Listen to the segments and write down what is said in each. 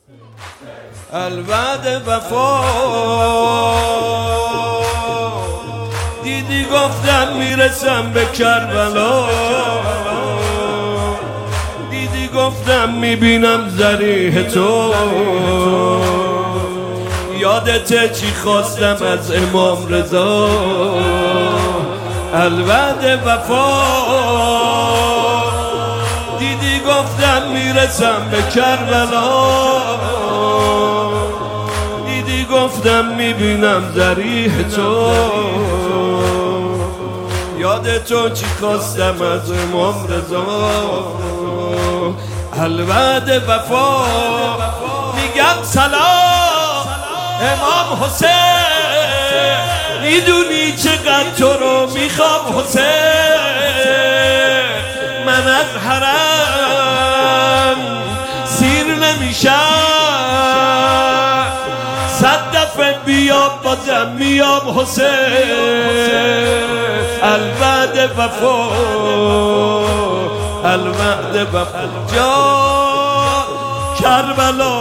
الوعد وفا دیدی گفتم میرسم به کربلا، دیدی گفتم میبینم ضریح تو، یادت چی خواستم از امام رضا. الوعد وفا دیدی گفتم میرسم به کربلا، دیدی گفتم میبینم ضریح تو، یاد تو چی خواستم از امام رضا. الوعد وفا میگم سلام امام حسین، میدونی چقدر تو رو میخوام حسین، من از حرم سیر نمیشم، صد دفعه بیام بازم میام حسین. الوعد وفا الوعد وفا جا کربلا،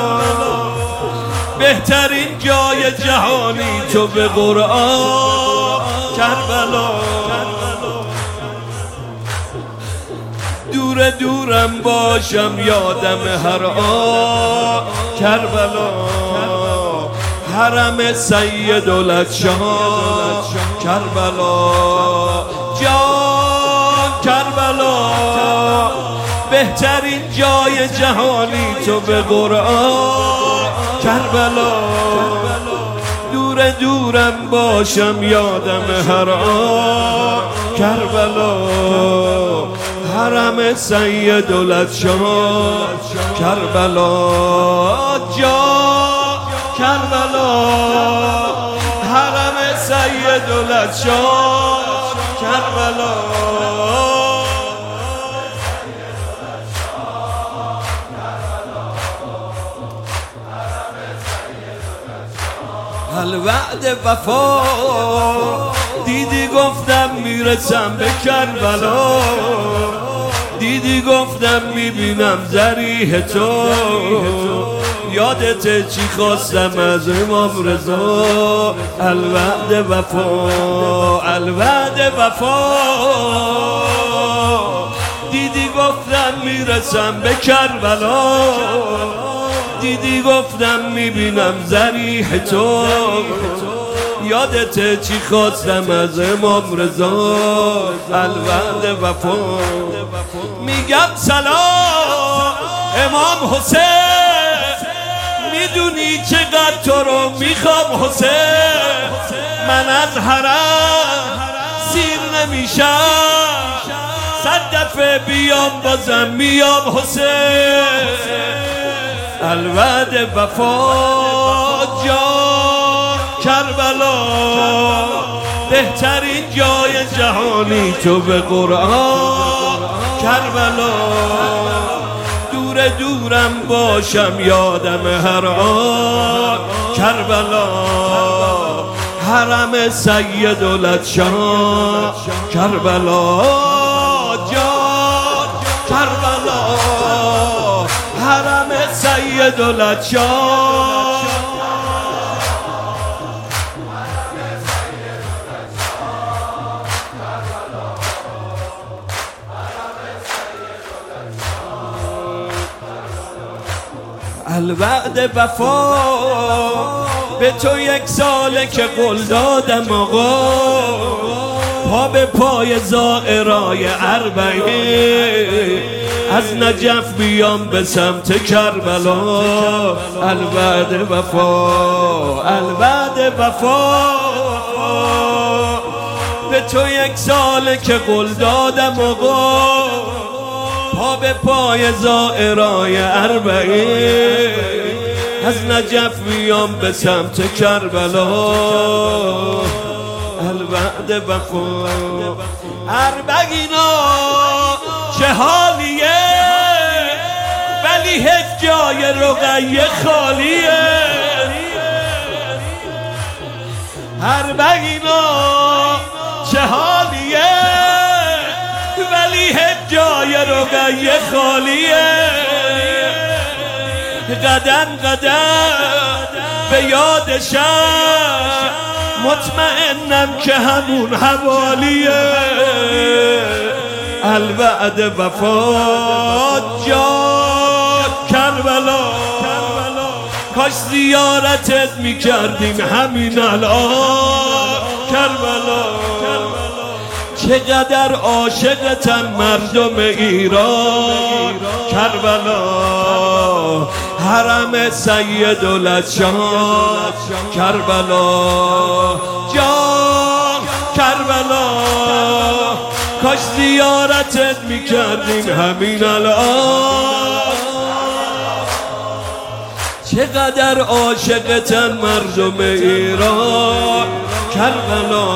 بهترین جای جهانی تو به قرآن کربلا. دور دورم باشم یادم هر آن کربلا، حرم سیدالشاه کربلا، جان کربلا، بهترین جای جهانی تو به قرآن کربلا. دور دورم باشم یادم هر آن کربلا، حرم سیدالشاه کربلا، جان کربلا، حرم سیدالشاه کربلا. الوعد وفا دیدی گفتم میرسم به کربلا، دیدی گفتم میبینم ضریح تو، یادت چی خواستم از امام رضا. الوعد وفا الوعد وفا دیدی گفتم میرسم به کربلا، دیدی گفتم میبینم ضریح تو، یادت چی خواستم از امام رضا. الوعد وفا میگم سلام امام حسین، میدونی چقدر تو رو میخوام حسین، من از حرم سیر نمیشم، صد دفعه بیام بازم میام حسین. الوعد وفا جان کربلا، بهترین جای جهانی تو به قرآن کربلا. دور دورم باشم یادم هر آن کربلا، حرم سیدالشاه کربلا، جان کربلا، حرم سیدالشاه. الوعد وفا به تو یک ساله که قول دادم آقا، پا به پای زائرای اربعین، از نجف بیام به سمت کربلا. الوعد وفا الوعد وفا به تو یک ساله که قول دادم آقا، پا به پای زائرای اربعین، از نجف بیام به سمت کربلا. الوعد وفا اربعینا چه حالیه، ولی هیچ جای رقیه خالیه. اربعینا چه حالیه، ولی هیچ جای رقیه خالیه. قدم قدم به یادشم، مطمئنم که همون حوالیه الوعد وفات جاد کربلا. کاش زیارتت میکردیم همین الان کربلا. چقدر عاشقتن مردم ایران کربلا. حرم سیدالشان کربلا جان کربلا. کاش زیارتت میکردیم همین الان. چقدر عاشقتن مردم ایران کربلا.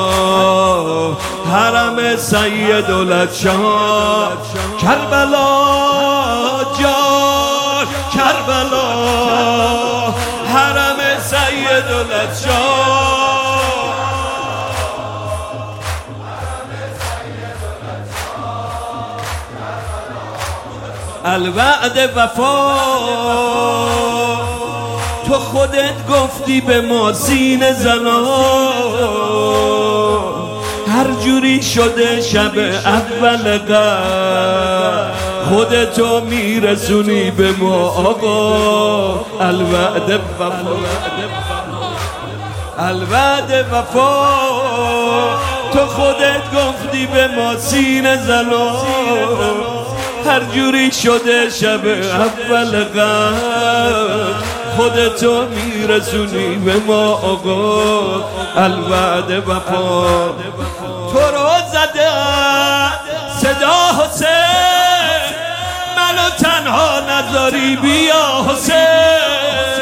حرم سیدالشان کربلا جان کربلا. حرم سیدالشان الوعد وفا. تو خودت گفتی به ما سینه زنان، هر جوری شده شب اول قدر خودتو میرسونی به ما آقا. الوعد وفا الوعد وفا. تو خودت گفتی به ما سینه زنان، هر جوری شده شب اول قدر خودتو میرسونی به ما آقا. الوعد وفا. تو رو زده صدا حسین، منو تنها نذاری بیا حسین.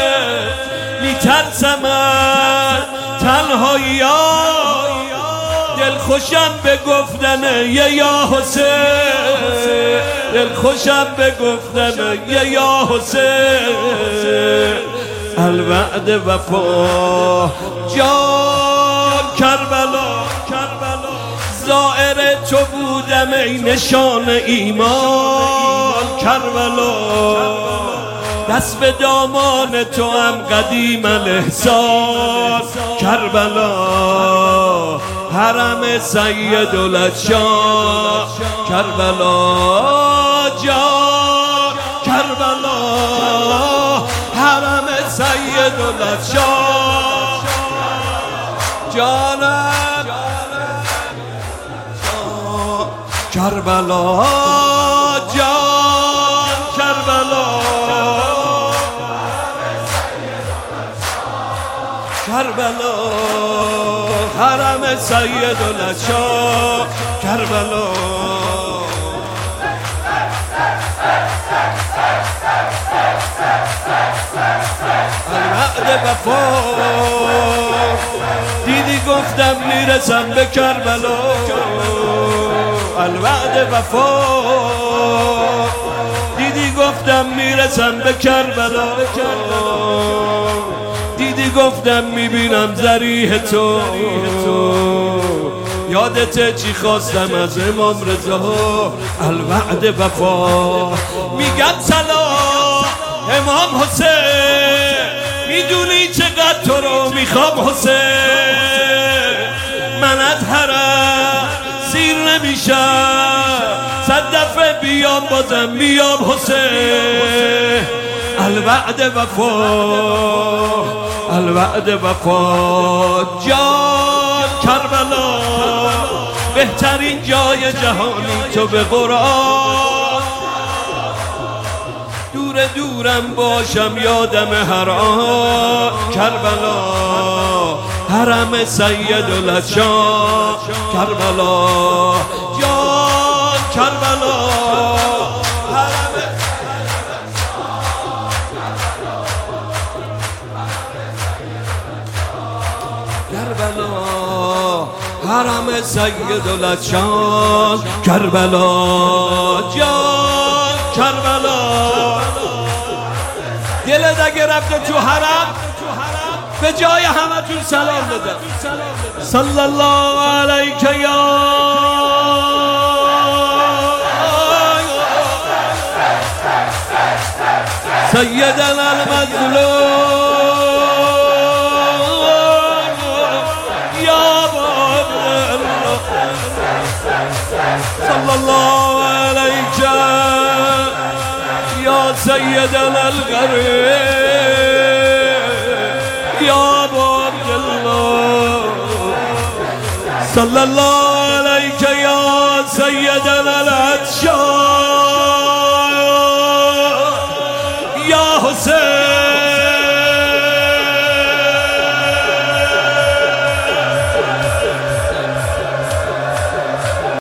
میترسم از تنهایی، دل خوشم به گفتن یا حسین. دل خوشم به گفتن یا حسین. الوعد وفا جان کربلا. زائر تو بودم ای نشان ایمان کربلا. دست به دامان تو هم قدیم الاحسان کربلا. حرم سیدالشان کربلا جان کربلا. حرم سیدالشان جانم کربلا جان کربلا. کربلا حرم سیدالشان کربلا. الوعد وفا. دیدی گفتم میرسم به کربلا. الوعد وفا. دیدی گفتم میرسم به کربلا. دیدی گفتم میبینم ذریح تو. یادت چی خواستم از امام رضا. الوعد وفا. میگم سلام امام حسین، میدونی چقدر تو رو میخوام حسین. من از حرم سیر نمیشم، صد دفعه بیام بازم بیام حسین. الوعد وفا. الوعد وفا جان کربلا. بهترین جای جهانی تو به قرآن. دور دورم باشم یادم هر آن کربلا. حرم سیدالشان کربلا جان کربلا. کربلا حرم سیدالشان کربلا جان کربلا. دلت اگه رفته تو حرم به جای همتون سلام بده. صلی الله علیک یا سيدنا المظلوم يا باب الله صلى الله عليك يا سيدنا الغريب يا باب الله صلى الله عليك يا سيدنا العطشان يا حسين